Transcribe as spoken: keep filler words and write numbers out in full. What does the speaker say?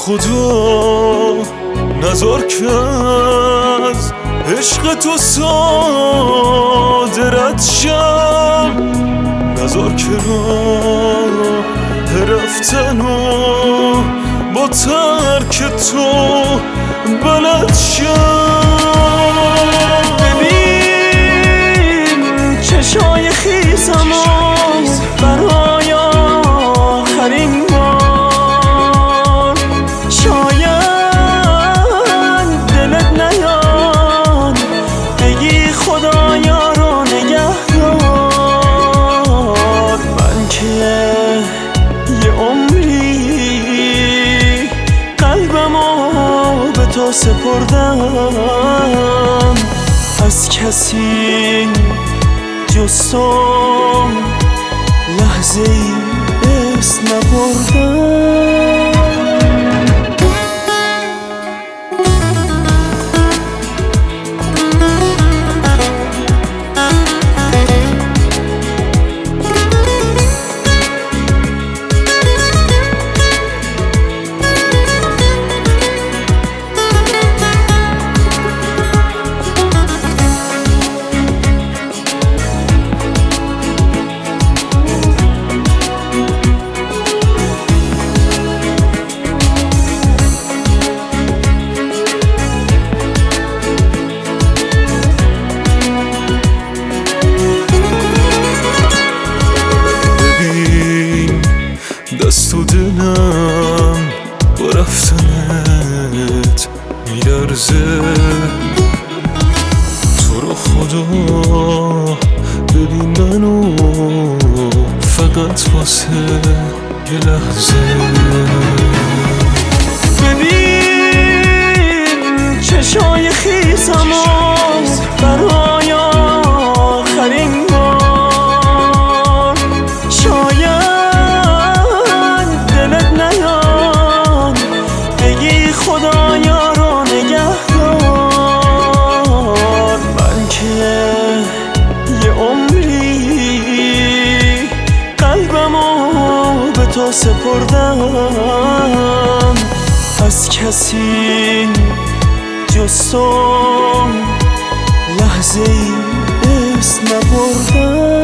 خدا نذار که از عشق تو صادرت شم، نذار که راه رفتنو با ترک تو بلد شم. ببین چشای خیزمو برای آخرین بار، شاید دلت نیاد بگی خدایا رو نگه دار. من که یه عمری قلبمو به تو سپردم، از کسی جز تو لحظه ای اسم نبردم. دست و دلم با رفتنت میلرزه، تو رو خدا ببین منو فقط واسه یه لحظه. ببین چشای خیزمو برای آخرین بار، شاید خدایا رو نگه دار. من که یه عمری قلبمو به تو سپردم، از کسی جز تو لحظه ای اسم نبردم.